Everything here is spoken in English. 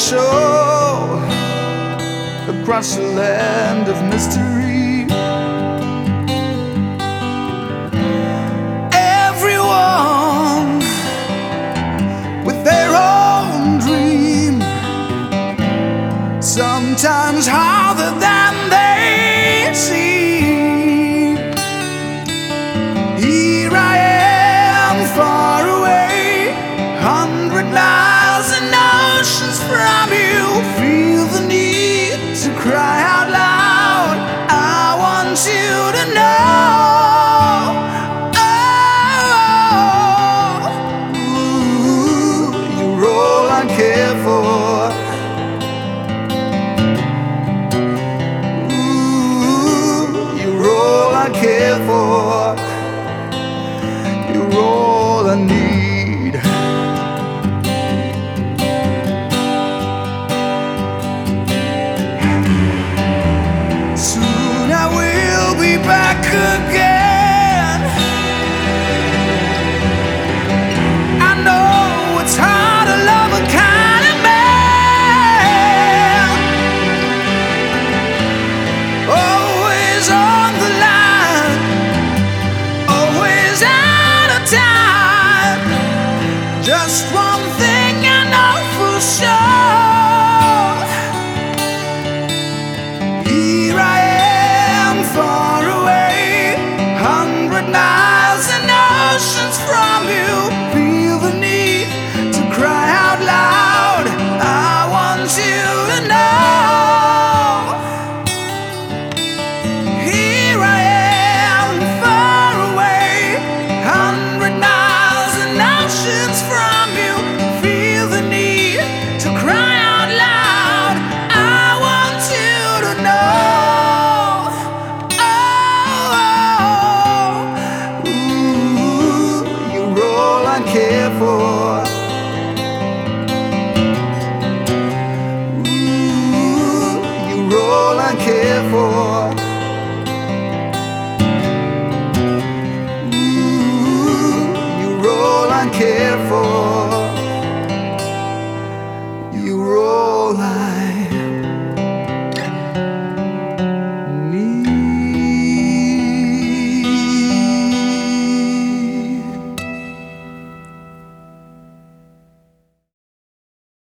show across the land of mystery. Everyone with their own dream, sometimes harder than they seem. Here I am, far away, 100 miles and oceans from you. Feel the need to cry out loud. I want you to know, oh, ooh, you're all I care for. Ooh, you're all I care for. You're all I need. Soon I will be back again.